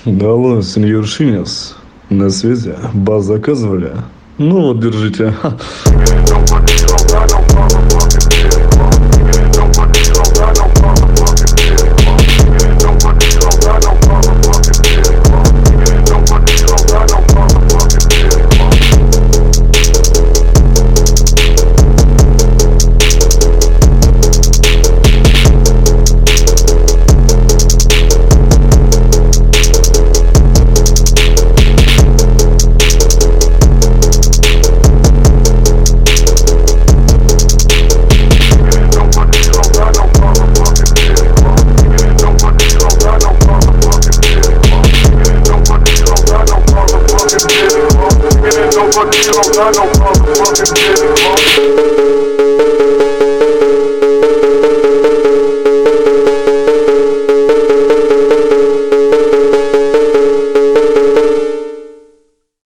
Алло, сеньор Шинес. На связи. Бас заказывали? Ну вот, держите. Nobody don't got no motherfucking shit.